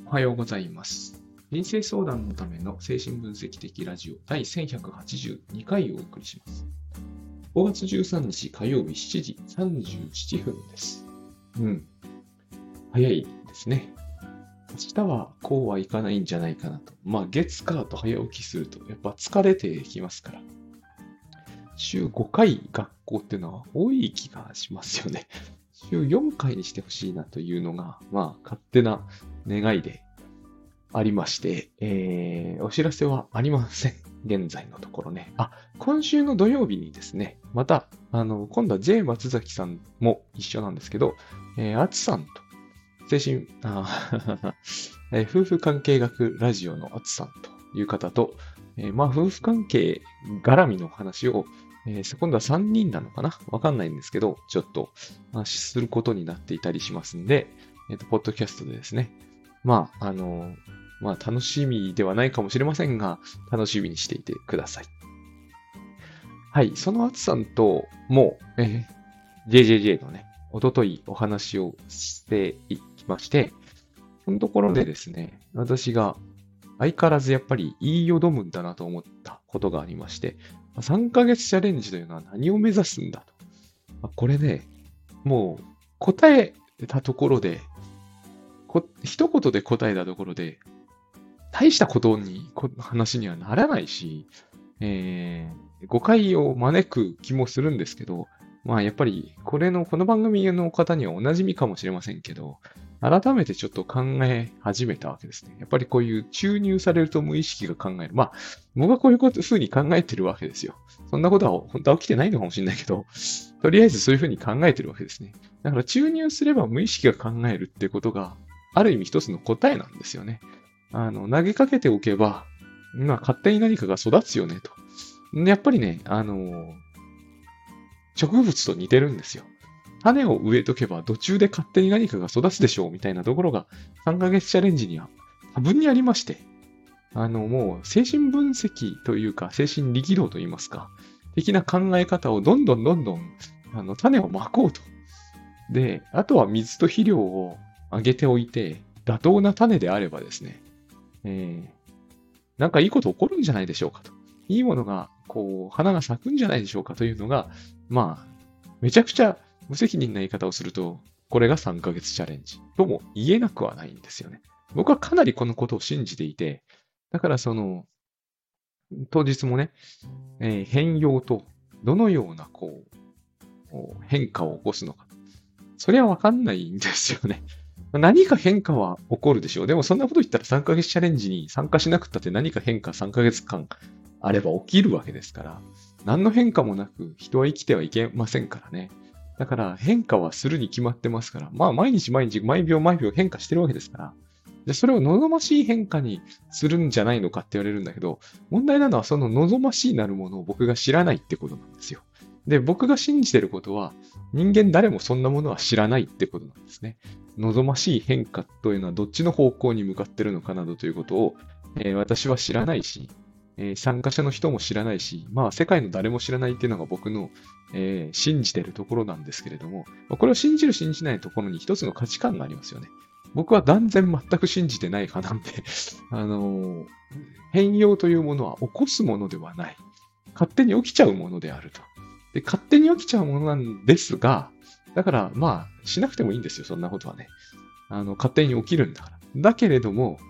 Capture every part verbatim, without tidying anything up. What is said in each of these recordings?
おはようございます。人生相談のための精神分析的ラジオ第せんひゃくはちじゅうにかいをお送りします。ごがつじゅうさんにち火曜日しちじさんじゅうななふんです。うん。早いですね。明日はこうはいかないんじゃないかなと。まあ月火と早起きするとやっぱ疲れてきますから。週ごかい学校っていうのは多い気がしますよね。週よんかいにしてほしいなというのが、まあ勝手な願いでありまして、えー、お知らせはありません。現在のところね。あ、今週の土曜日にですね、また、あの、今度は J 松崎さんも一緒なんですけど、えー、あつさんと、精神、あえー夫婦関係学ラジオのあつさんという方と、えーまあ、夫婦関係絡みの話を、えー今度はさんにんなのかなわかんないんですけど、ちょっと話することになっていたりしますんで、えっと、ポッドキャストでですね、まあ、あの、まあ、楽しみではないかもしれませんが、楽しみにしていてください。はい、そのあつさんとも、えー ジェイジェイジェイ のね、おとといお話をしていきまして、そのところでですね、私が相変わらずやっぱり言いよどむんだなと思ったことがありまして、さんかげつチャレンジというのは何を目指すんだと。これね、もう答えたところで、こ一言で答えたところで、大したことに、こ話にはならないし、えー、誤解を招く気もするんですけど、まあやっぱり、これの、この番組の方にはお馴染みかもしれませんけど、改めてちょっと考え始めたわけですね。やっぱりこういう注入されると無意識が考える。まあ、僕はこういうこと風に考えてるわけですよ。そんなことは本当は起きてないのかもしれないけど、とりあえずそういう風に考えてるわけですね。だから注入すれば無意識が考えるってことが、ある意味一つの答えなんですよね。あの、投げかけておけば、まあ、勝手に何かが育つよね、と。やっぱりね、あの、植物と似てるんですよ。種を植えとけば途中で勝手に何かが育つでしょう、みたいなところがさんかげつチャレンジには多分にありまして、あの、もう精神分析というか、精神力量といいますか、的な考え方をどんどんどんどん、あの、種をまこうと。で、あとは水と肥料をあげておいて、妥当な種であればですね、えーなんかいいこと起こるんじゃないでしょうかと。いいものが、こう、花が咲くんじゃないでしょうかというのが、まあ、めちゃくちゃ無責任な言い方をすると、これがさんかげつチャレンジとも言えなくはないんですよね。僕はかなりこのことを信じていて、だからその、当日もね、えー変容とどのような、こう、変化を起こすのか。それはわかんないんですよね。何か変化は起こるでしょう。でもそんなこと言ったらさんかげつチャレンジに参加しなくったって何か変化さんかげつかんあれば起きるわけですから、何の変化もなく人は生きてはいけませんからね。だから変化はするに決まってますから、まあ毎日毎日毎秒毎秒変化してるわけですから、でそれを望ましい変化にするんじゃないのかって言われるんだけど、問題なのはその望ましいなるものを僕が知らないってことなんですよ。で、僕が信じてることは、人間誰もそんなものは知らないってことなんですね。望ましい変化というのはどっちの方向に向かってるのかなどということを、えー私は知らないし、えー参加者の人も知らないし、まあ世界の誰も知らないっていうのが僕の、えー信じてるところなんですけれども、まあこれを信じる信じないところに一つの価値観がありますよね。僕は断然全く信じてない派なんで、あのー変容というものは起こすものではない。勝手に起きちゃうものであると。で、勝手に起きちゃうものなんですが、だから、まあ、しなくてもいいんですよ、そんなことはね。あの、勝手に起きるんだから。だけれども、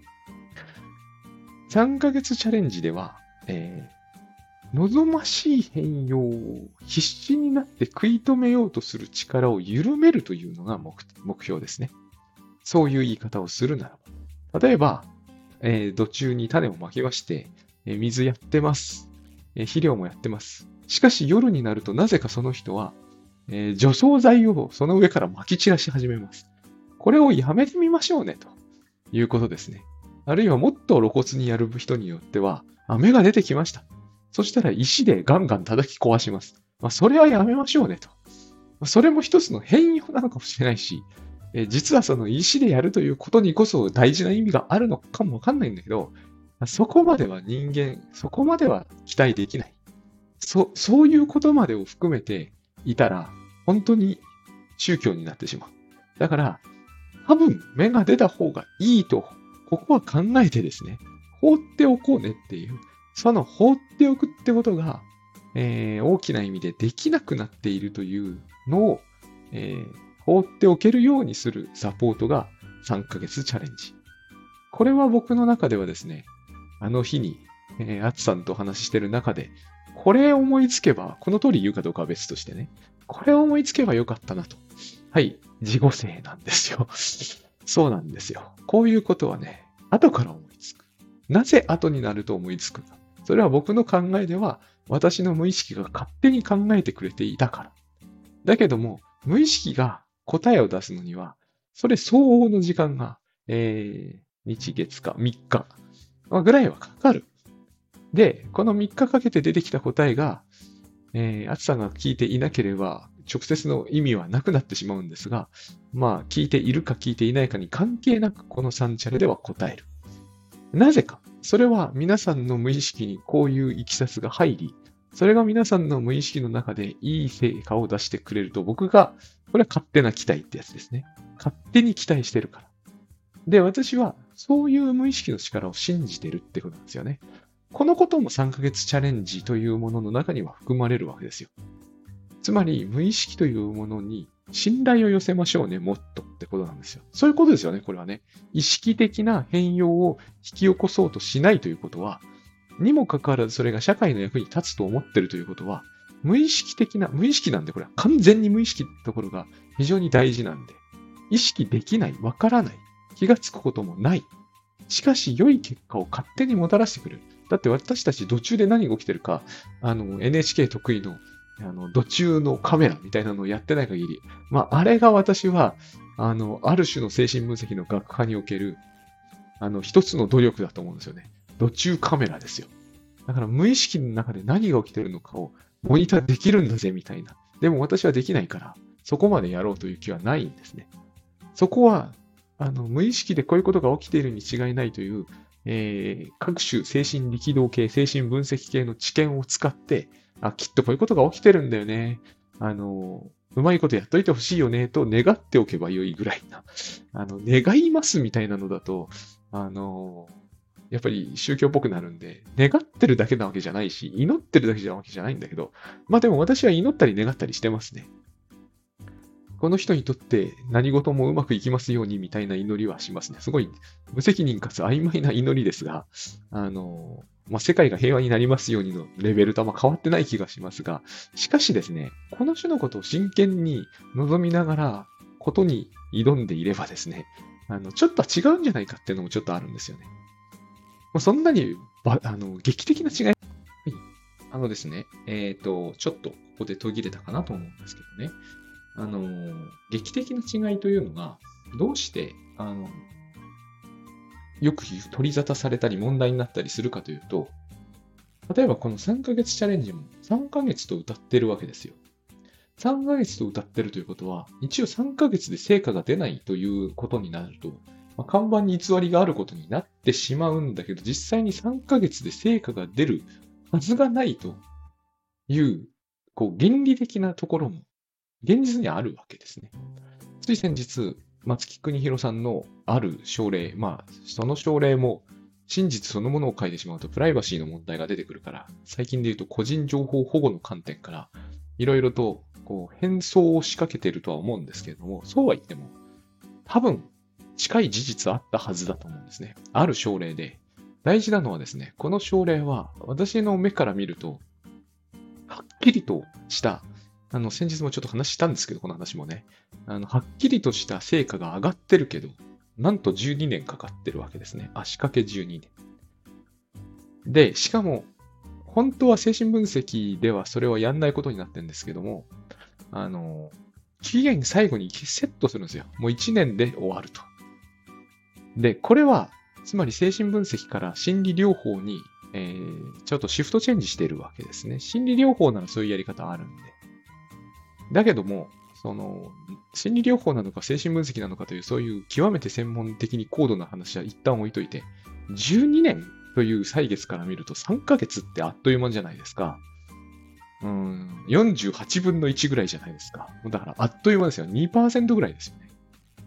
さんかげつチャレンジでは、えー望ましい変容を必死になって食い止めようとする力を緩めるというのが目目標ですね。そういう言い方をするならば。例えば、えー土中に種をまきまして、えー水やってます、えー肥料もやってます。しかし夜になるとなぜかその人は、えー除草剤をその上から撒き散らし始めます。これをやめてみましょうね、ということですね。あるいはもっと露骨にやる人によっては、あ、芽が出てきました。そしたら石でガンガン叩き壊します。まあ、それはやめましょうね、と。まあそれも一つの変容なのかもしれないし、えー実はその石でやるということにこそ大事な意味があるのかもわかんないんだけど、そこまでは人間、そこまでは期待できない。そ、そういうことまでを含めていたら、本当に宗教になってしまう。だから、 多分芽が出た方がいいと、ここは考えてですね、放っておこうねっていう、その放っておくってことが、えー大きな意味でできなくなっているというのを、えー放っておけるようにするサポートがさんかげつチャレンジ。これは僕の中ではですね、あの日に、えー、アツさんとお話ししてる中で、これ思いつけば、この通り言うかどうかは別としてね、これを思いつけばよかったなと。はい、自己性なんですよ。そうなんですよ。こういうことはね、後から思いつく。なぜ後になると思いつくか。それは僕の考えでは、私の無意識が勝手に考えてくれていたから。だけども、無意識が答えを出すのには、それ相応の時間が、えー、日月かみっかぐらいはかかる。で、このみっかかけて出てきた答えが、えー、アツさんが聞いていなければ、直接の意味はなくなってしまうんですが、まあ、聞いているか聞いていないかに関係なく、このさんチャレでは答える。なぜか。それは皆さんの無意識にこういういきさつが入り、それが皆さんの無意識の中でいい成果を出してくれると、僕が、これは勝手な期待ってやつですね。勝手に期待してるから。で、私はそういう無意識の力を信じてるってことなんですよね。このこともさんかげつチャレンジというものの中には含まれるわけですよ。つまり、無意識というものに信頼を寄せましょうね、もっとってことなんですよ。そういうことですよね、これはね。意識的な変容を引き起こそうとしないということは、にもかかわらずそれが社会の役に立つと思ってるということは、無意識的な、無意識なんで、これは完全に無意識ってところが非常に大事なんで、意識できない、わからない、気がつくこともない。しかし、良い結果を勝手にもたらしてくれる。だって私たち途中で何が起きてるか、あの、エヌエイチケー 得意の、あの、途中のカメラみたいなのをやってない限り、まあ、あれが私は、あの、ある種の精神分析の学科における、あの、一つの努力だと思うんですよね。途中カメラですよ。だから無意識の中で何が起きてるのかをモニターできるんだぜみたいな。でも私はできないから、そこまでやろうという気はないんですね。そこは、あの、無意識でこういうことが起きているに違いないという、えー、各種精神力動系、精神分析系の知見を使って、あ、きっとこういうことが起きてるんだよね。あの、うまいことやっといてほしいよね、と願っておけばよいぐらいな。あの、願いますみたいなのだと、あの、やっぱり宗教っぽくなるんで、願ってるだけなわけじゃないし、祈ってるだけじゃわけじゃないんだけど、まあでも私は祈ったり願ったりしてますね。この人にとって何事もうまくいきますようにみたいな祈りはしますね。すごい無責任かつ曖昧な祈りですが、あの、まあ、世界が平和になりますようにのレベルとは変わってない気がしますが、しかしですね、この種のことを真剣に望みながら、ことに挑んでいればですね、あの、ちょっとは違うんじゃないかっていうのもちょっとあるんですよね。もうそんなにば、あの、劇的な違い。はい、あのですね、えっと、ちょっとここで途切れたかなと思うんですけどね。あの、劇的な違いというのが、どうして、あの、よく取り沙汰されたり問題になったりするかというと、例えばこのさんかげつチャレンジもさんかげつと歌ってるわけですよ。さんかげつと歌ってるということは、一応さんかげつで成果が出ないということになると、まあ、看板に偽りがあることになってしまうんだけど、実際にさんかげつで成果が出るはずがないという、こう、原理的なところも現実にあるわけですね。つい先日、松木邦弘さんのある症例、まあ、その症例も真実そのものを書いてしまうとプライバシーの問題が出てくるから、最近で言うと個人情報保護の観点から、いろいろとこう変装を仕掛けているとは思うんですけれども、そうは言っても、多分近い事実あったはずだと思うんですね。ある症例で、大事なのはですね、この症例は私の目から見ると、はっきりとしたあの、先日もちょっと話したんですけど、この話もね。あの、はっきりとした成果が上がってるけど、なんとじゅうにねんかかってるわけですね。足掛けじゅうにねん。で、しかも、本当は精神分析ではそれはやんないことになってるんですけども、あの、期限最後にセットするんですよ。もういちねんで終わると。で、これは、つまり精神分析から心理療法に、えー、ちょっとシフトチェンジしてるわけですね。心理療法ならそういうやり方あるんで。だけども、その、心理療法なのか精神分析なのかという、そういう極めて専門的に高度な話は一旦置いといて、じゅうにねんという歳月から見るとさんかげつってあっという間じゃないですか。うん、よんじゅうはちぶんのいちぐらいじゃないですか。だからあっという間ですよ。にパーセントぐらいですよね。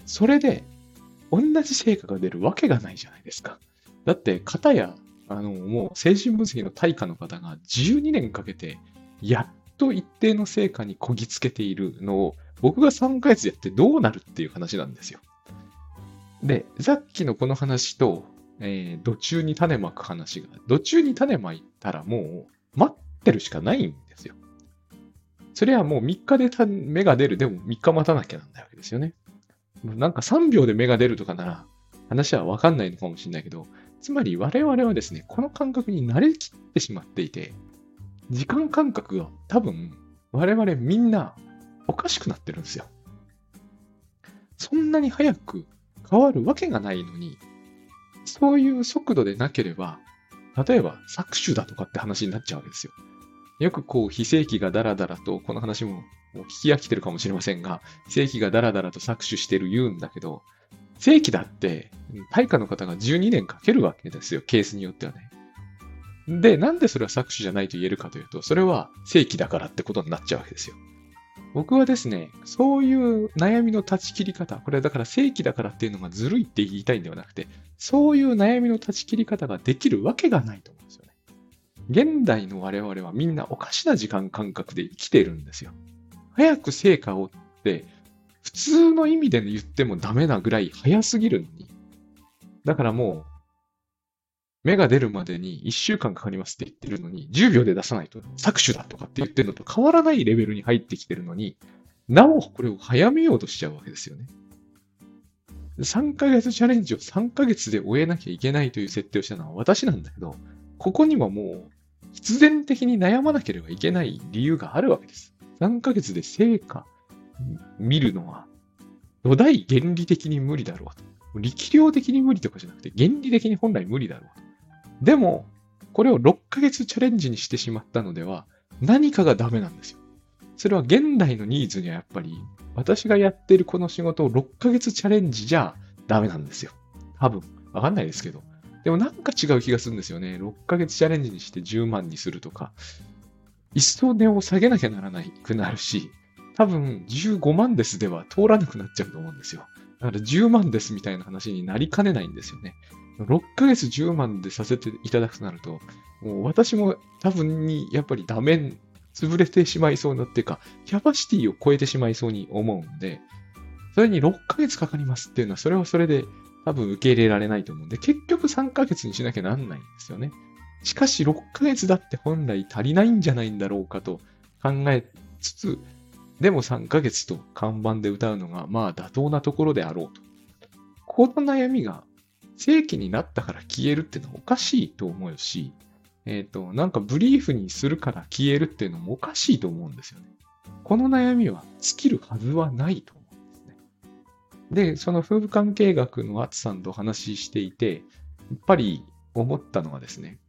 それで、同じ成果が出るわけがないじゃないですか。だって、片や、あの、もう精神分析の大家の方がじゅうにねんかけて、やっと一定の成果にこぎつけているのを、僕がさんかげつやってどうなるっていう話なんですよ。で、さっきのこの話と、えー、土中に種まく話が、土中に種まいたらもう待ってるしかないんですよ。それはもうみっかで芽が出る、でもみっか待たなきゃなんないわけですよね。なんかさんびょうで芽が出るとかなら話はわかんないのかもしれないけど、つまり我々はですね、この感覚に慣れきってしまっていて、時間感覚が多分我々みんなおかしくなってるんですよ。そんなに早く変わるわけがないのに、そういう速度でなければ、例えば搾取だとかって話になっちゃうわけですよ。よくこう非正規がダラダラと、この話ももう聞き飽きてるかもしれませんが、正規がダラダラと搾取してる言うんだけど、正規だって対価の方がじゅうにねんかけるわけですよ、ケースによってはね。で、なんでそれは搾取じゃないと言えるかというと、それは正規だからってことになっちゃうわけですよ。僕はですね、そういう悩みの断ち切り方、これはだから正規だからっていうのがずるいって言いたいんではなくて、そういう悩みの断ち切り方ができるわけがないと思うんですよね。現代の我々はみんなおかしな時間感覚で生きているんですよ。早く成果をって普通の意味で言ってもダメなぐらい早すぎるのに。だからもう芽が出るまでにいっしゅうかんかかりますって言ってるのに、じゅうびょうで出さないと搾取だとかって言ってるのと変わらないレベルに入ってきてるのに、なおこれを早めようとしちゃうわけですよね。さんかげつチャレンジをさんかげつで終えなきゃいけないという設定をしたのは私なんだけど、ここにはもう必然的に悩まなければいけない理由があるわけです。さんかげつで成果見るのは土台原理的に無理だろうと。力量的に無理とかじゃなくて原理的に本来無理だろうと。でも、これをろっかげつチャレンジにしてしまったのでは何かがダメなんですよ。それは現代のニーズにはやっぱり私がやっているこの仕事をろっかげつチャレンジじゃダメなんですよ。多分。わかんないですけど。でもなんか違う気がするんですよね。ろっかげつチャレンジにしてじゅうまんにするとか。一層値を下げなきゃならなくなるし、多分じゅうごまんですでは通らなくなっちゃうと思うんですよ。だからじゅうまんですみたいな話になりかねないんですよね。ろっかげつじゅうまんでさせていただくとなると、もう私も多分にやっぱりダメ、潰れてしまいそうなっていうか、キャパシティを超えてしまいそうに思うんで、それにろっかげつかかりますっていうのは、それはそれで多分受け入れられないと思うんで、結局さんかげつにしなきゃなんないんですよね。しかしろっかげつだって本来足りないんじゃないんだろうかと考えつつ、でもさんかげつと看板で歌うのがまあ妥当なところであろうと。この悩みが正規になったから消えるっていうのはおかしいと思うし、えっと、なんかブリーフにするから消えるっていうのもおかしいと思うんですよね。この悩みは尽きるはずはないと思うんですね。で、その夫婦関係学のアツさんとお話ししていて、やっぱり思ったのはですね、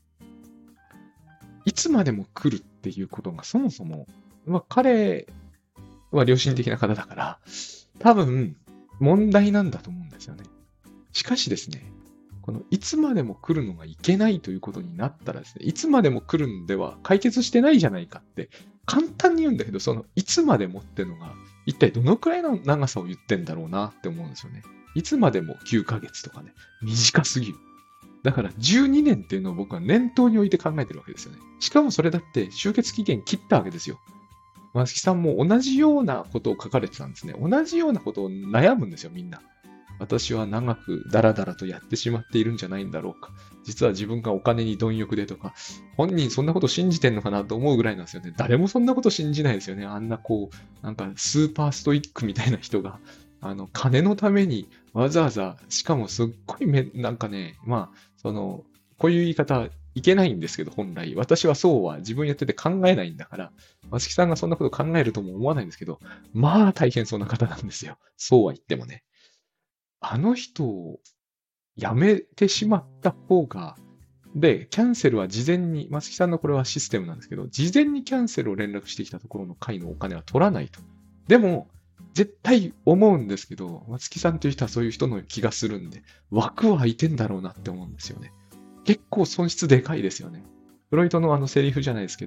いつまでも来るっていうことがそもそも、まあ彼は良心的な方だから、多分問題なんだと思うんですよね。しかしですね、このいつまでも来るのがいけないということになったらですね、いつまでも来るんでは解決してないじゃないかって簡単に言うんだけど、そのいつまでもってのが一体どのくらいの長さを言ってんだろうなって思うんですよね。いつまでもきゅうかげつとかね、短すぎる。だからじゅうにねんっていうのを僕は念頭に置いて考えてるわけですよね。しかもそれだって終結期限切ったわけですよ。松木さんも同じようなことを書かれてたんですね。同じようなことを悩むんですよ、みんな。私は長くダラダラとやってしまっているんじゃないんだろうか。実は自分がお金に貪欲でとか、本人そんなこと信じてんのかなと思うぐらいなんですよね。誰もそんなこと信じないですよね。あんなこう、なんかスーパーストイックみたいな人が、あの、金のためにわざわざ、しかもすっごいめ、なんかね、まあ、その、こういう言い方いけないんですけど、本来。私はそうは自分やってて考えないんだから、松木さんがそんなこと考えるとも思わないんですけど、まあ大変そうな方なんですよ。そうは言ってもね。あの人を辞めてしまった方が、で、キャンセルは事前に、松木さんのこれはシステムなんですけど、事前にキャンセルを連絡してきたところの会のお金は取らないと。でも、絶対思うんですけど、松木さんという人はそういう人の気がするんで、枠は空いてんだろうなって思うんですよね。結構損失でかいですよね。フロイトのあのセリフじゃないですけど、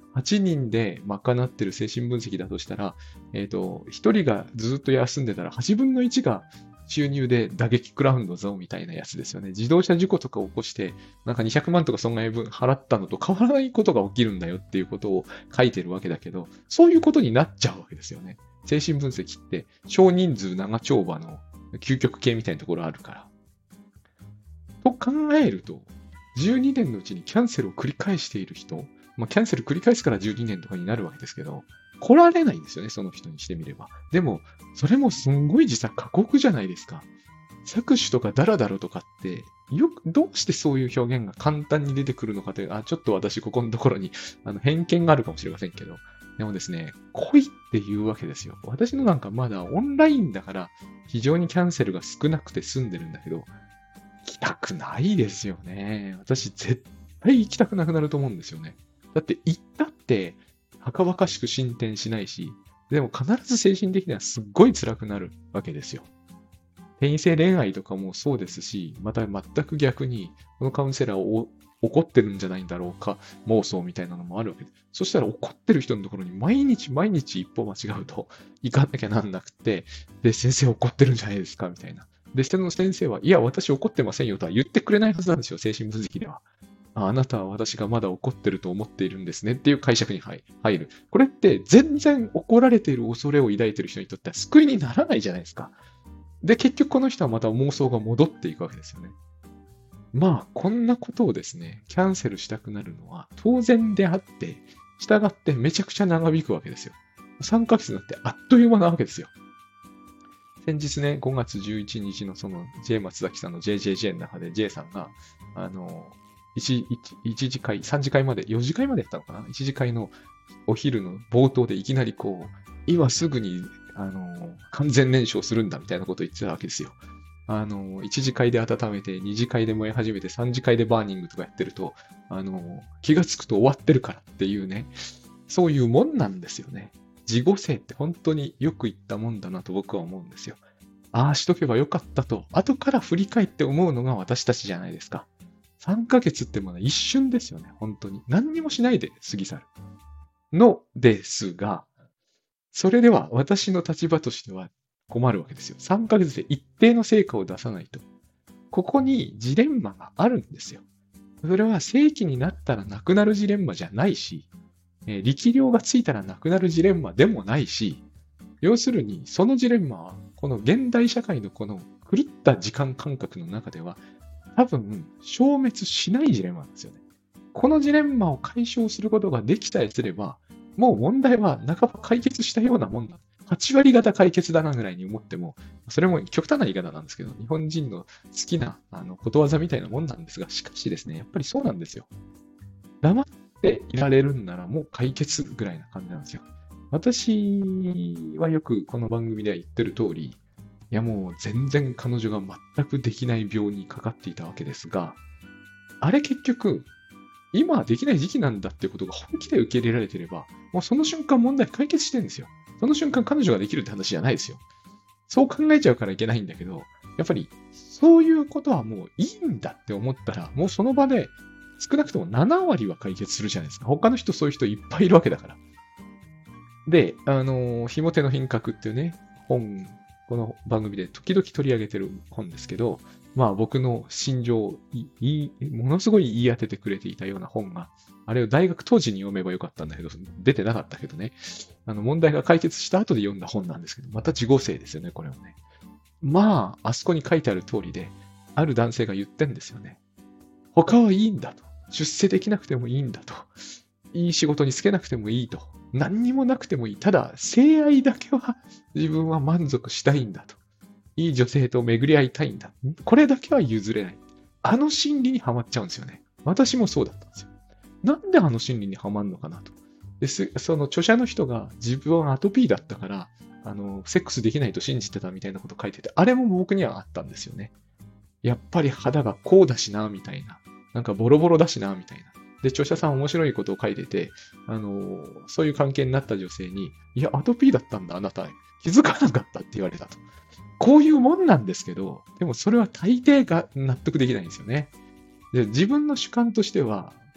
はちにんで賄ってる精神分析だとしたら、えっと、ひとりがずっと休んでたらはちぶんのいちが収入で打撃クラウンドぞみたいなやつですよね。自動車事故とか起こして、なんかにひゃくまんとか損害分払ったのと変わらないことが起きるんだよっていうことを書いてるわけだけど、そういうことになっちゃうわけですよね。精神分析って少人数長丁場の究極系みたいなところあるから。と考えると、じゅうにねんのうちにキャンセルを繰り返している人、まあ、キャンセル繰り返すからじゅうにねんとかになるわけですけど、来られないんですよね、その人にしてみれば。でも、それもすんごい実は過酷じゃないですか。搾取とかダラダラとかって、よく、どうしてそういう表現が簡単に出てくるのかという、あ、ちょっと私ここのところにあの偏見があるかもしれませんけど、でもですね、来いって言うわけですよ。私のなんかまだオンラインだから非常にキャンセルが少なくて済んでるんだけど、行きたくないですよね。私絶対行きたくなくなると思うんですよね。だって行ったってはかばかしく進展しないし、でも必ず精神的にはすっごい辛くなるわけですよ。転移性恋愛とかもそうですし、また全く逆に、このカウンセラーを怒ってるんじゃないんだろうか、妄想みたいなのもあるわけで。そしたら怒ってる人のところに毎日毎日一歩間違うと行かなきゃなんなくて、で、先生怒ってるんじゃないですかみたいな。で、その先生は、いや、私怒ってませんよとは言ってくれないはずなんですよ、精神分析では。あ、あなたは私がまだ怒ってると思っているんですねっていう解釈に入る。これって全然怒られている恐れを抱いている人にとっては救いにならないじゃないですか。で、結局この人はまた妄想が戻っていくわけですよね。まあ、こんなことをですね、キャンセルしたくなるのは当然であって、従ってめちゃくちゃ長引くわけですよ。さんかげつになってあっという間なわけですよ。先日ね、ごがつじゅういちにちのその J 松崎さんの ジェイジェイジェイ の中で J さんが、あの、いち, いち次会、さん次会まで、よん次会までやったのかな ?いち 次会のお昼の冒頭でいきなりこう、今すぐに、あの、完全燃焼するんだみたいなことを言ってたわけですよ。あの、いち次会で温めて、に次会で燃え始めて、さん次会でバーニングとかやってると、あの、気がつくと終わってるからっていうね、そういうもんなんですよね。自己性って本当によく言ったもんだなと僕は思うんですよ。ああしとけばよかったと、後から振り返って思うのが私たちじゃないですか。さんかげつってまだ一瞬ですよね、本当に。何にもしないで過ぎ去る。のですが、それでは私の立場としては困るわけですよ。さんかげつで一定の成果を出さないと。ここにジレンマがあるんですよ。それは正規になったらなくなるジレンマじゃないし、えー、力量がついたらなくなるジレンマでもないし、要するにそのジレンマはこの現代社会のこの狂った時間感覚の中では多分消滅しないジレンマなんですよね。このジレンマを解消することができさえすれば、もう問題は半ば解決したようなもんだ。はちわり方解決だなぐらいに思っても、それも極端な言い方なんですけど、日本人の好きなあのことわざみたいなもんなんですが、しかしですね、やっぱりそうなんですよ。黙っていられるんならもう解決ぐらいな感じなんですよ。私はよくこの番組では言ってる通り、いやもう全然彼女が全くできない病にかかっていたわけですが、あれ結局、今はできない時期なんだっていうことが本気で受け入れられていれば、もうその瞬間問題解決してるんですよ。その瞬間彼女ができるって話じゃないですよ。そう考えちゃうからいけないんだけど、やっぱりそういうことはもういいんだって思ったら、もうその場で少なくともななわりは解決するじゃないですか。他の人そういう人いっぱいいるわけだから。で、あの、ひも手の品格っていうね、本、この番組で時々取り上げてる本ですけど、まあ僕の心情をいいものすごい言い当ててくれていたような本が、あれを大学当時に読めばよかったんだけど、出てなかったけどね、あの問題が解決した後で読んだ本なんですけど、また自己性ですよね、これもね。まあ、あそこに書いてある通りで、ある男性が言ってんですよね。他はいいんだと。出世できなくてもいいんだと。いい仕事に就けなくてもいいと。何にもなくてもいい。ただ、性愛だけは自分は満足したいんだと。いい女性と巡り合いたいんだ。これだけは譲れない。あの心理にはまっちゃうんですよね。私もそうだったんですよ。なんであの心理にはまるのかなと。でその著者の人が自分はアトピーだったから、あの、セックスできないと信じてたみたいなこと書いてて、あれも僕にはあったんですよね。やっぱり肌がこうだしな、みたいな。なんかボロボロだしな、みたいな。で、著者さん面白いことを書いてて、あの、そういう関係になった女性に、いや、アトピーだったんだ、あなた。気づかなかったって言われたと。こういうもんなんですけど、でもそれは大抵が納得できないんですよね。で、自分の主観としては、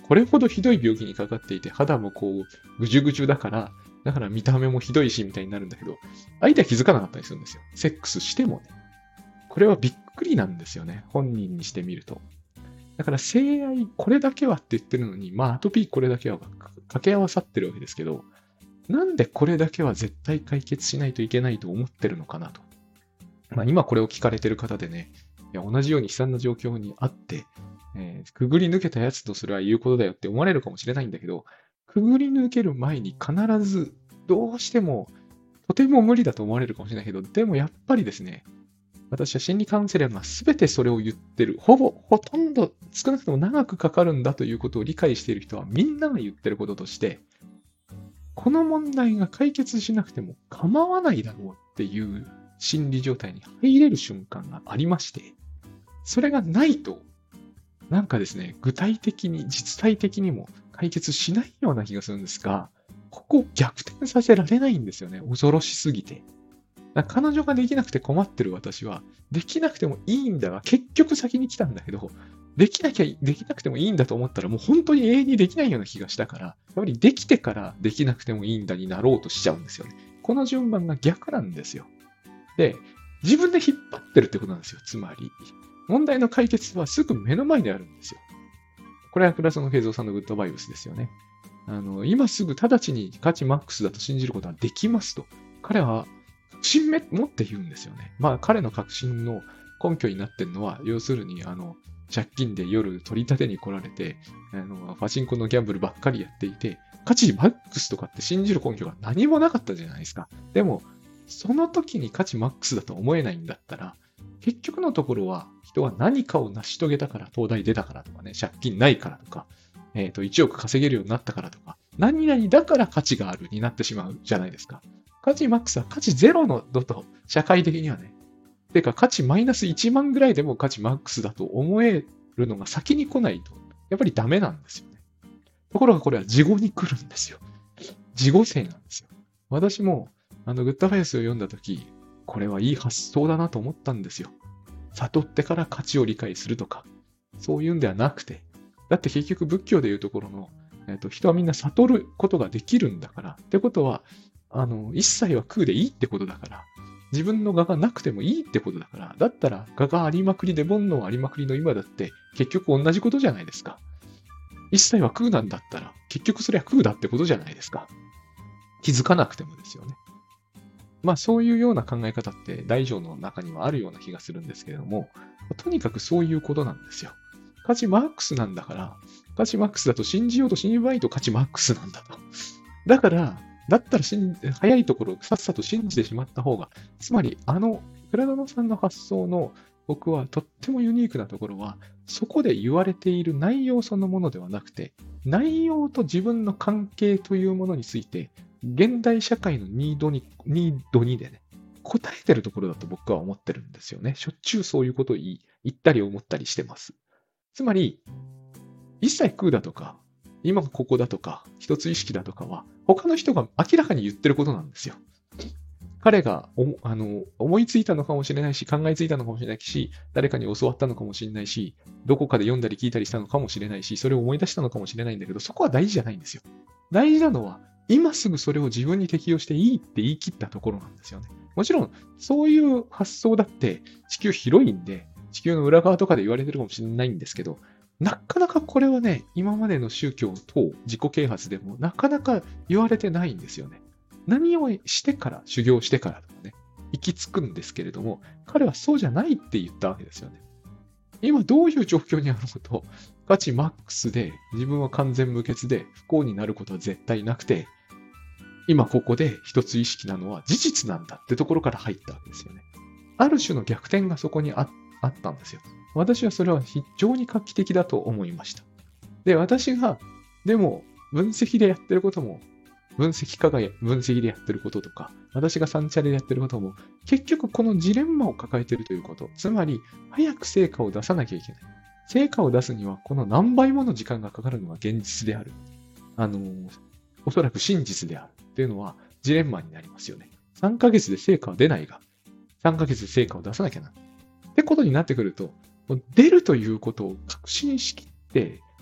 これほどひどい病気にかかっていて、肌もこう、ぐじゅぐじゅだから、だから見た目もひどいし、みたいになるんだけど、相手は気づかなかったりするんですよ。セックスしてもね。これはびっくりなんですよね。本人にしてみると。だから性愛これだけはって言ってるのに、まあアトピーこれだけは掛け合わさってるわけですけど、なんでこれだけは絶対解決しないといけないと思ってるのかなと。まあ今これを聞かれてる方でね、いや同じように悲惨な状況にあって、えーくぐり抜けたやつとそれは言うことだよって思われるかもしれないんだけど、くぐり抜ける前に必ずどうしてもとても無理だと思われるかもしれないけど、でもやっぱりですね、私は心理カウンセラーが全てそれを言ってる。ほぼ、ほとんど、少なくとも長くかかるんだということを理解している人はみんなが言ってることとして、この問題が解決しなくても構わないだろうっていう心理状態に入れる瞬間がありまして、それがないと、なんかですね、具体的に、実体的にも解決しないような気がするんですが、ここを逆転させられないんですよね。恐ろしすぎて。彼女ができなくて困ってる私は、できなくてもいいんだが、結局先に来たんだけど、できなきゃ、できなくてもいいんだと思ったら、もう本当に永遠にできないような気がしたから、やっぱりできてからできなくてもいいんだになろうとしちゃうんですよね。この順番が逆なんですよ。で、自分で引っ張ってるってことなんですよ。つまり、問題の解決はすぐ目の前にあるんですよ。これは倉園慶三さんのグッドバイブスですよね。あの、今すぐ直ちに価値マックスだと信じることはできますと。彼は、確信持って言うんですよね。まあ彼の確信の根拠になってるのは、要するにあの借金で夜取り立てに来られて、あのパチンコのギャンブルばっかりやっていて、価値マックスとかって信じる根拠が何もなかったじゃないですか。でも、その時に価値マックスだと思えないんだったら、結局のところは人は何かを成し遂げたから、東大出たからとかね、借金ないからとか、えっと、いちおく稼げるようになったからとか、何々だから価値があるになってしまうじゃないですか。価値マックスは価値ゼロの度と、社会的にはね。てか価値マイナスいちまんぐらいでも価値マックスだと思えるのが先に来ないと、やっぱりダメなんですよね。ところがこれは事後に来るんですよ。事後性なんですよ。私も、あの、グッドフェイスを読んだとき、これはいい発想だなと思ったんですよ。悟ってから価値を理解するとか、そういうんではなくて、だって結局仏教でいうところの、えっと、人はみんな悟ることができるんだから、ってことは、あの、一切は空でいいってことだから、自分の我がなくてもいいってことだから、だったら我がありまくりで煩悩ありまくりの今だって結局同じことじゃないですか。一切は空なんだったら結局それは空だってことじゃないですか。気づかなくてもですよね。まあそういうような考え方って大乗の中にはあるような気がするんですけれども、とにかくそういうことなんですよ。価値マックスなんだから、価値マックスだと信じようと信じないと価値マックスなんだと。だから、だったら早いところさっさと信じてしまった方が、つまりあの倉園さんの発想の僕はとってもユニークなところは、そこで言われている内容そのものではなくて、内容と自分の関係というものについて、現代社会のニードに、ニードにでね、答えてるところだと僕は思ってるんですよね。しょっちゅうそういうことを言い言ったり思ったりしてます。つまり、一切空だとか、今ここだとか、一つ意識だとかは、他の人が明らかに言ってることなんですよ。彼がおあの思いついたのかもしれないし、考えついたのかもしれないし、誰かに教わったのかもしれないし、どこかで読んだり聞いたりしたのかもしれないし、それを思い出したのかもしれないんだけど、そこは大事じゃないんですよ。大事なのは、今すぐそれを自分に適用していいって言い切ったところなんですよね。もちろん、そういう発想だって地球広いんで、地球の裏側とかで言われてるかもしれないんですけど、なかなかこれはね、今までの宗教等自己啓発でもなかなか言われてないんですよね。何をしてから、修行してからとかね、行き着くんですけれども、彼はそうじゃないって言ったわけですよね。今どういう状況にあろうと、価値マックスで自分は完全無欠で不幸になることは絶対なくて、今ここで一つ意識なのは事実なんだってところから入ったわけですよね。ある種の逆転がそこに あ, あったんですよ。私はそれは非常に画期的だと思いました。で、私が、でも分析でやってることも、分析家が分析でやってることとか、私が三茶でやってることも、結局このジレンマを抱えているということ。つまり、早く成果を出さなきゃいけない。成果を出すには、この何倍もの時間がかかるのが現実である。あの、おそらく真実である。っていうのは、ジレンマになりますよね。さんかげつで成果は出ないが、さんかげつで成果を出さなきゃな。ってことになってくると、出るということを確信しきって、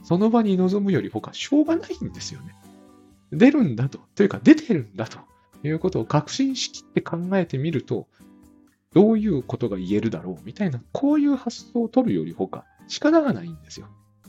その場に臨むより他しょうがないんですよね。出るんだと。というか出てるんだということを確信しきって考えてみると、どういうことが言えるだろうみたいな、こういう発想を取るより他仕方がないんですよ。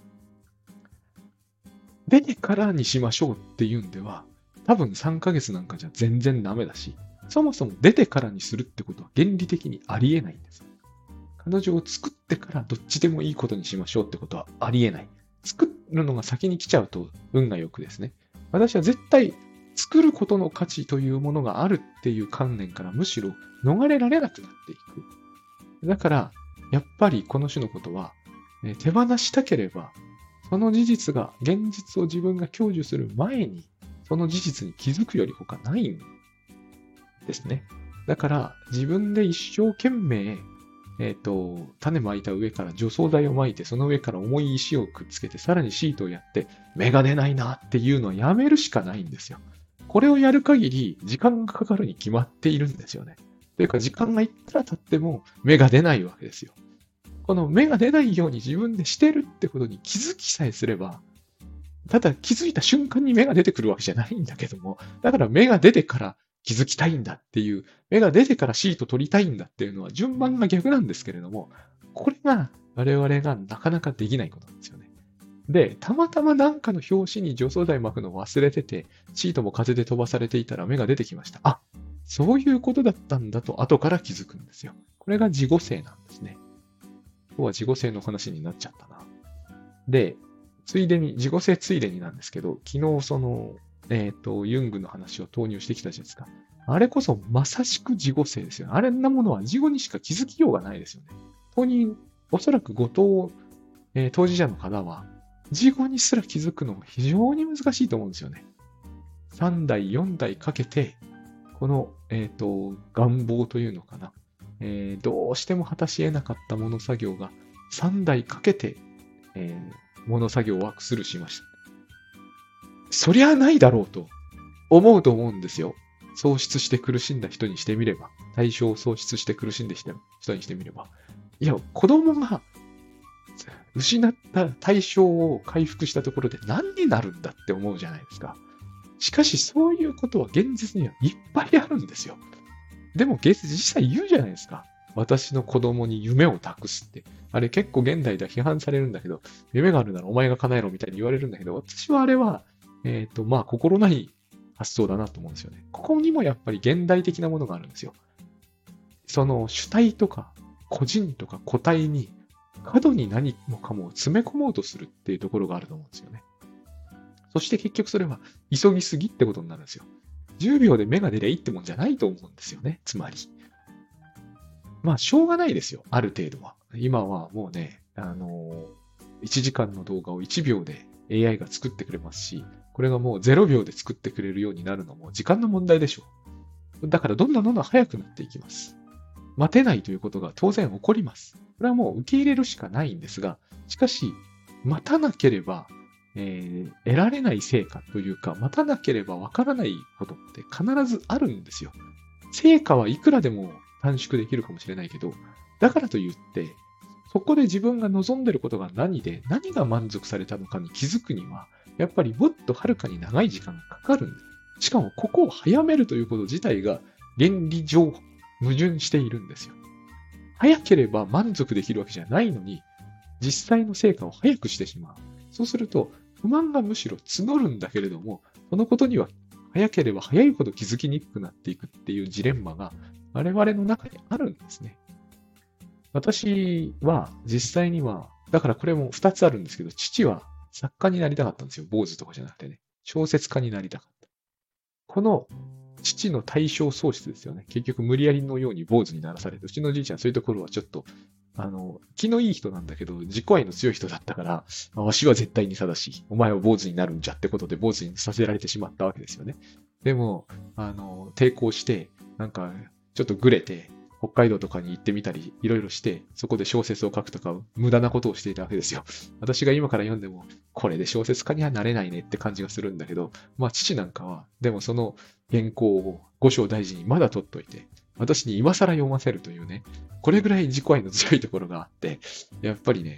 出てからにしましょうっていうんでは、多分さんかげつなんかじゃ全然ダメだし、そもそも出てからにするってことは原理的にありえないんです。彼女を作ってからどっちでもいいことにしましょうってことはありえない。作るのが先に来ちゃうと運が良くですね。私は絶対作ることの価値というものがあるっていう観念からむしろ逃れられなくなっていく。だから、やっぱりこの種のことは、えー手放したければ、その事実が、現実を自分が享受する前に、その事実に気づくより他ないんですね。だから、自分で一生懸命、えっと、種まいた上から除草剤をまいて、その上から重い石をくっつけて、さらにシートをやって、芽が出ないなっていうのはやめるしかないんですよ。これをやる限り、時間がかかるに決まっているんですよね。というか、時間がいったら経っても芽が出ないわけですよ。この芽が出ないように自分でしてるってことに気づきさえすれば、ただ気づいた瞬間に芽が出てくるわけじゃないんだけども、だから芽が出てから気づきたいんだっていう、芽が出てからシート取りたいんだっていうのは順番が逆なんですけれども、これが我々がなかなかできないことなんですよね。で、たまたまなんかの表紙に除草剤巻くの忘れてて、シートも風で飛ばされていたら芽が出てきました。あ、そういうことだったんだと後から気づくんですよ。これが自己性なんですね。今日は自己性の話になっちゃったな。で、ついでに、自己性ついでになんですけど、昨日その、えっと、ユングの話を投入してきたじゃないですか。あれこそまさしく自己性ですよね。あれんなものは自己にしか気づきようがないですよね。当人、おそらく後藤、えー当事者の方は、自己にすら気づくのも非常に難しいと思うんですよね。さんだい、よんだいかけて、この、えっと、願望というのかな。えーどうしても果たし得なかったもの作業がさんだいかけて、えーもの作業をワークスルーしました。そりゃないだろうと思うと思うんですよ。喪失して苦しんだ人にしてみれば、対象を喪失して苦しんだ人にしてみれば。いや、子供が失った対象を回復したところで何になるんだって思うじゃないですか。しかしそういうことは現実にはいっぱいあるんですよ。でも実際言うじゃないですか。私の子供に夢を託すって。あれ結構現代では批判されるんだけど、夢があるならお前が叶えろみたいに言われるんだけど、私はあれは、えっと、まあ、心ない発想だなと思うんですよね。ここにもやっぱり現代的なものがあるんですよ。その主体とか個人とか個体に過度に何もかも詰め込もうとするっていうところがあると思うんですよね。そして結局それは急ぎすぎってことになるんですよ。じゅうびょうで芽が出りゃいいってもんじゃないと思うんですよね。つまり。まあ、しょうがないですよ。ある程度は。今はもうね、あの、いちじかんの動画をいちびょうで エーアイ が作ってくれますし、これがもうぜろびょうで作ってくれるようになるのも時間の問題でしょう。だからどんどんどんどん早くなっていきます。待てないということが当然起こります。これはもう受け入れるしかないんですが、しかし、待たなければ、えー得られない成果というか、待たなければわからないことって必ずあるんですよ。成果はいくらでも短縮できるかもしれないけど、だからといって、そこで自分が望んでることが何で、何が満足されたのかに気づくには、やっぱりもっとはるかに長い時間がかかるんです。しかも、ここを早めるということ自体が原理上矛盾しているんですよ。早ければ満足できるわけじゃないのに、実際の成果を早くしてしまう。そうすると、不満がむしろ募るんだけれども、そのことには早ければ早いほど気づきにくくなっていくっていうジレンマが我々の中にあるんですね。私は実際には、だからこれもふたつあるんですけど、父は作家になりたかったんですよ。坊主とかじゃなくてね。小説家になりたかった。この父の対象喪失ですよね。結局無理やりのように坊主にならされて、うちのじいちゃんそういうところはちょっと、あの、気のいい人なんだけど、自己愛の強い人だったから、わしは絶対に正しい。お前は坊主になるんじゃってことで坊主にさせられてしまったわけですよね。でも、あの、抵抗して、なんか、ちょっとぐれて、北海道とかに行ってみたり、いろいろして、そこで小説を書くとか、無駄なことをしていたわけですよ。私が今から読んでも、これで小説家にはなれないねって感じがするんだけど、まあ父なんかは、でもその原稿を五章大事にまだ取っといて、私に今更読ませるというね、これぐらい自己愛の強いところがあって、やっぱりね、あの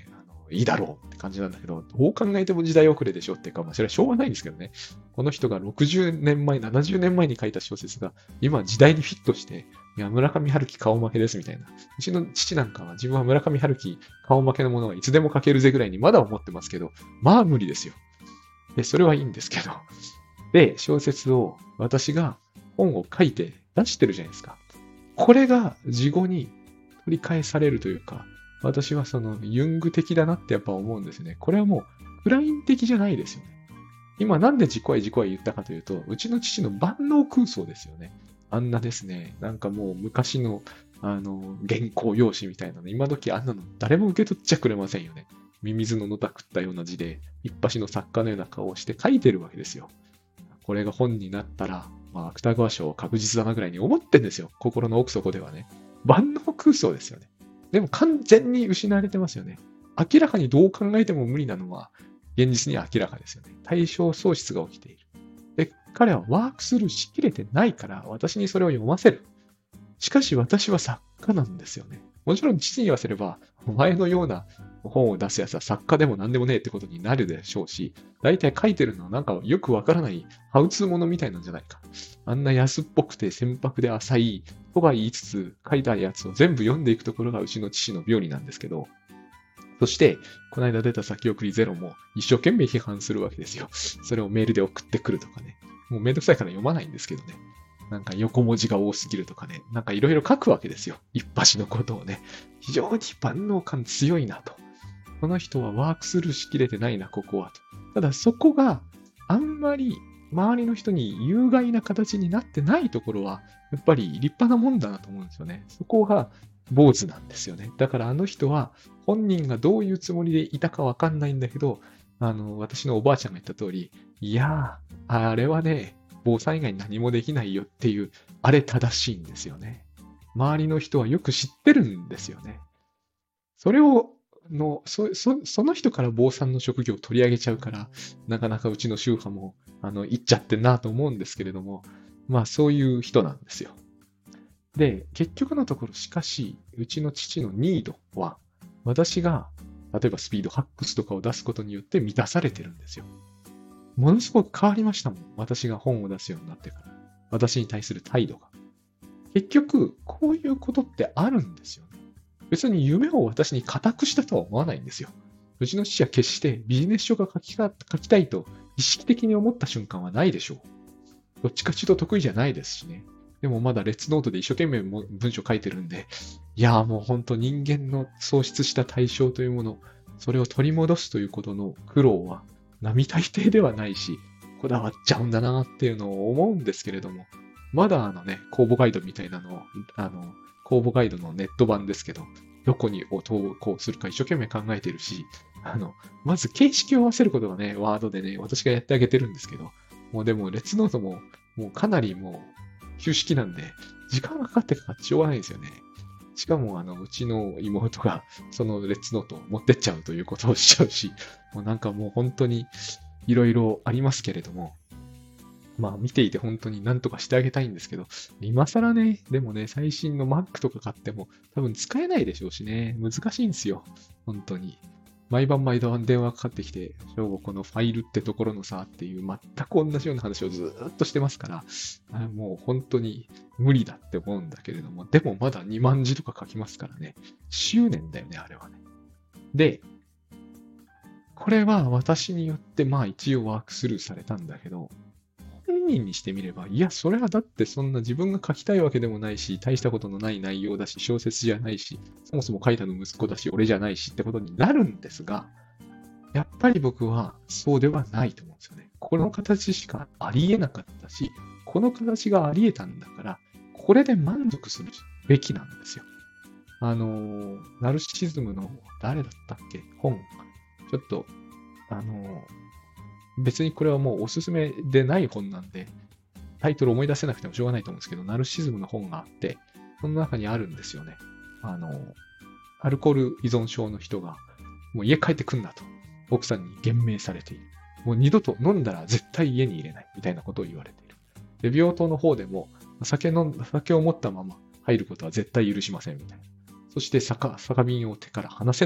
いいだろうって感じなんだけど、どう考えても時代遅れでしょっていうか、まあそれはしょうがないんですけどね。この人がろくじゅうねんまえ、ななじゅうねんまえに書いた小説が、今時代にフィットして、いや、村上春樹顔負けですみたいな。うちの父なんかは自分は村上春樹顔負けのものはいつでも書けるぜぐらいにまだ思ってますけど、まあ無理ですよ。で、それはいいんですけど。で、小説を私が本を書いて出してるじゃないですか。これが事後に取り返されるというか、私はそのユング的だなってやっぱ思うんですね。これはもうクライン的じゃないですよね。今なんで自己愛自己愛言ったかというと、うちの父の万能空想ですよね。あんなですね、なんかもう昔のあの原稿用紙みたいなの、今時あんなの誰も受け取っちゃくれませんよね。ミミズののたくったような字で、一発の作家のような顔をして書いてるわけですよ。これが本になったら、まあ、芥川賞確実だなぐらいに思ってんですよ。心の奥底ではね。万能空想ですよね。でも完全に失われてますよね。明らかにどう考えても無理なのは、現実には明らかですよね。対象喪失が起きている。で、彼はワークスルーしきれてないから、私にそれを読ませる。しかし私は作家なんですよね。もちろん父に言わせれば、お前のような本を出すやつは作家でも何でもねえってことになるでしょうし、大体書いてるのはなんかよくわからないハウツーものみたいなんじゃないか。あんな安っぽくて船舶で浅いとは言いつつ、書いたやつを全部読んでいくところがうちの父の病理なんですけど、そして、この間出た先送りゼロも一生懸命批判するわけですよ。それをメールで送ってくるとかね。もうめんどくさいから読まないんですけどね。なんか横文字が多すぎるとかね。なんかいろいろ書くわけですよ。一発のことをね。非常に万能感強いなと。この人はワークスルーしきれてないな、ここはと。ただそこがあんまり周りの人に有害な形になってないところは、やっぱり立派なもんだなと思うんですよね。そこが坊主なんですよね。だからあの人は本人がどういうつもりでいたかわかんないんだけど、あの、私のおばあちゃんが言った通り、いやー、あれはね、坊さん以外に何もできないよっていう、あれ正しいんですよね。周りの人はよく知ってるんですよね。それを、の、そ、そ、その人から坊さんの職業を取り上げちゃうから、なかなかうちの宗派も、あの、言っちゃってんなと思うんですけれども、まあそういう人なんですよ。で、結局のところ、しかし、うちの父のニードは、私が、例えばスピードハックスとかを出すことによって満たされてるんですよ。ものすごく変わりましたもん。私が本を出すようになってから。私に対する態度が。結局、こういうことってあるんですよね。別に夢を私に固くしたとは思わないんですよ。うちの父は決してビジネス書が書きか書きたいと意識的に思った瞬間はないでしょう。どっちかというと得意じゃないですしね。でもまだレッツノートで一生懸命も文章書いてるんで、いやーもう本当人間の喪失した対象というもの、それを取り戻すということの苦労は並大抵ではないし、こだわっちゃうんだなっていうのを思うんですけれども、まだあのね、公募ガイドみたいなのを、あの、公募ガイドのネット版ですけど、どこに投稿するか一生懸命考えてるし、あの、まず形式を合わせることがね、ワードでね、私がやってあげてるんですけど、もうでも、レッツノートも、もうかなりもう、旧式なんで、時間がかかってかかってしょうがないんですよね。しかも、あの、うちの妹が、そのレッツノートを持ってっちゃうということをしちゃうし、もうなんかもう本当に、いろいろありますけれども、まあ見ていて本当に何とかしてあげたいんですけど、今更ね、でもね、最新の Mac とか買っても多分使えないでしょうしね、難しいんですよ。本当に。毎晩毎晩電話かかってきて、正午このファイルってところのさっていう全く同じような話をずーっとしてますから、あもう本当に無理だって思うんだけれども、でもまだにまん字とか書きますからね、執念だよね、あれはね。で、これは私によってまあ一応ワークスルーされたんだけど、本人にしてみれば、いや、それはだってそんな自分が書きたいわけでもないし、大したことのない内容だし、小説じゃないし、そもそも書いたの息子だし、俺じゃないしってことになるんですが、やっぱり僕はそうではないと思うんですよね。この形しかありえなかったし、この形がありえたんだから、これで満足するべきなんですよ。あの、ナルシシズムの誰だったっけ本。ちょっと、あの、別にこれはもうおすすめでない本なんで、タイトル思い出せなくてもしょうがないと思うんですけど、ナルシシズムの本があって、その中にあるんですよね。あの、アルコール依存症の人が、もう家帰ってくんなと、奥さんに厳命されている。もう二度と飲んだら絶対家に入れない、みたいなことを言われている。で、病棟の方でも、酒飲ん酒を持ったまま入ることは絶対許しません、みたいな。そして酒、酒瓶を手から離せなく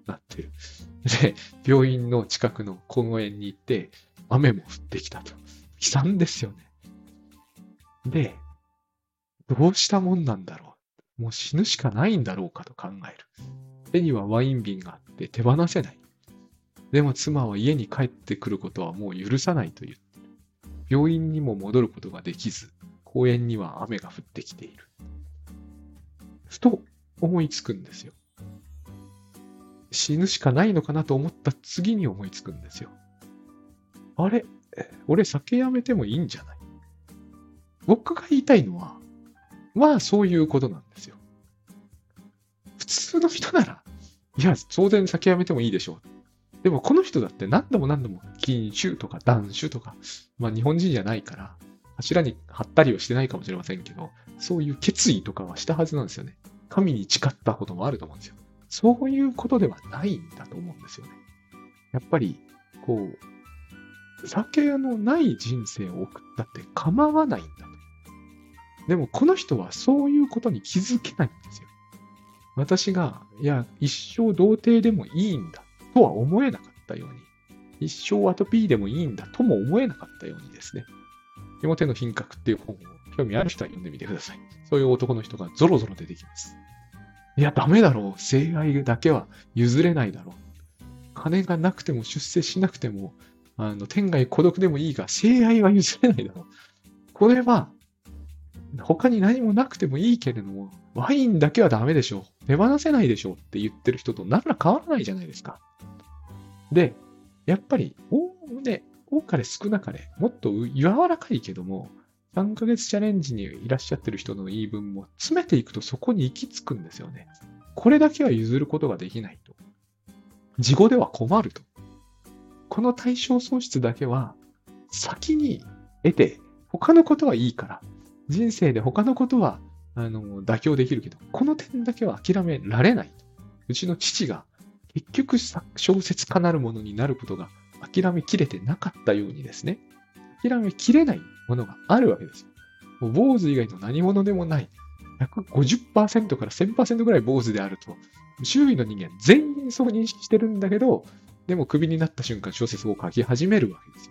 なってる。で、病院の近くの公園に行って、雨も降ってきたと。悲惨ですよね。で、どうしたもんなんだろう。もう死ぬしかないんだろうかと考える。手にはワイン瓶があって手放せない。でも妻は家に帰ってくることはもう許さないと言っている。病院にも戻ることができず、公園には雨が降ってきている。ふと思いつくんですよ。死ぬしかないのかなと思った次に思いつくんですよ。あれ、俺酒やめてもいいんじゃない？僕が言いたいのは、まあそういうことなんですよ。普通の人なら、いや、当然酒やめてもいいでしょう。でもこの人だって何度も何度も禁酒とか断酒とか、まあ日本人じゃないから、柱に貼ったりはしてないかもしれませんけど、そういう決意とかはしたはずなんですよね。神に誓ったこともあると思うんですよ。そういうことではないんだと思うんですよね。やっぱり、こう、酒のない人生を送ったって構わないんだと。でもこの人はそういうことに気づけないんですよ。私が、いや、一生童貞でもいいんだとは思えなかったように、一生アトピーでもいいんだとも思えなかったようにですね。表の品格っていう本を興味ある人は読んでみてください。そういう男の人がゾロゾロ出てきます。いや、ダメだろう。性愛だけは譲れないだろう。金がなくても出世しなくても、あの、天涯孤独でもいいが、性愛は譲れないだろう。これは、他に何もなくてもいいけれども、ワインだけはダメでしょう。手放せないでしょうって言ってる人と何ら変わらないじゃないですか。で、やっぱり、おおね、多かれ少なかれ、もっと柔らかいけども、さんかげつチャレンジにいらっしゃってる人の言い分も詰めていくとそこに行き着くんですよね。これだけは譲ることができないと。事後では困ると。この対象喪失だけは先に得て、他のことはいいから、人生で他のことはあの妥協できるけど、この点だけは諦められない。うちの父が結局小説家なるものになることが諦めきれてなかったようにですね、諦めきれないものがあるわけですよ。もう坊主以外の何者でもない、ひゃくごじゅっパーセント から せんパーセント ぐらい坊主であると、周囲の人間全員そう認識してるんだけど、でもクビになった瞬間小説を書き始めるわけですよ。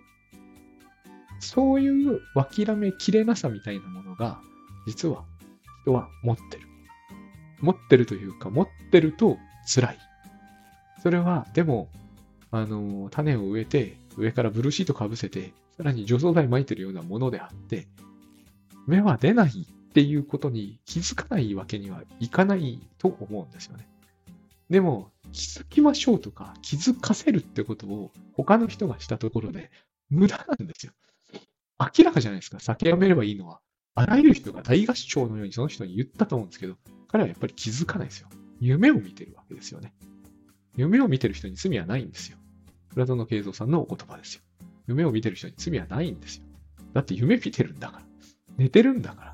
そういう諦めきれなさみたいなものが、実は人は持ってる。持ってるというか、持ってると辛い。それは、でも、あの、種を植えて、上からブルーシートかぶせて、さらに除草剤撒いてるようなものであって、芽は出ないっていうことに気づかないわけにはいかないと思うんですよね。でも、気づきましょうとか、気づかせるってことを他の人がしたところで、無駄なんですよ。明らかじゃないですか。酒やめればいいのは。あらゆる人が大合唱のようにその人に言ったと思うんですけど、彼はやっぱり気づかないですよ。夢を見てるわけですよね。夢を見てる人に罪はないんですよ。浦園慶三さんのお言葉ですよ。夢を見てる人に罪はないんですよ。だって夢見てるんだから。寝てるんだから。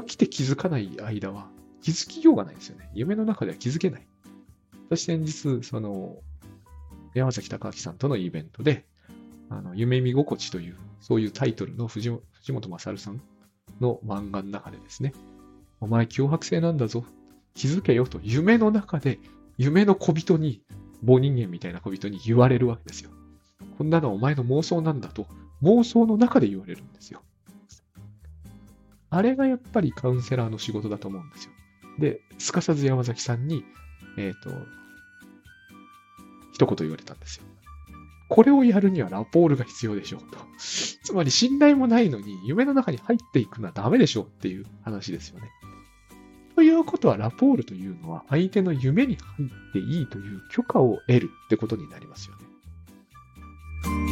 起きて気づかない間は気づきようがないんですよね。夢の中では気づけない。そして先日、その、山崎隆明さんとのイベントで、あの夢見心地という、そういうタイトルの藤藤本勝さんの漫画の中でですね、お前脅迫性なんだぞ。気づけよと夢の中で、夢の小人に、棒人間みたいな小人に言われるわけですよ。こんなのはお前の妄想なんだと、妄想の中で言われるんですよ。あれがやっぱりカウンセラーの仕事だと思うんですよ。で、すかさず山崎さんに、えっと、一言言われたんですよ。これをやるにはラポールが必要でしょうと。つまり信頼もないのに夢の中に入っていくのはダメでしょうっていう話ですよね。ということはラポールというのは相手の夢に入っていいという許可を得るってことになりますよね。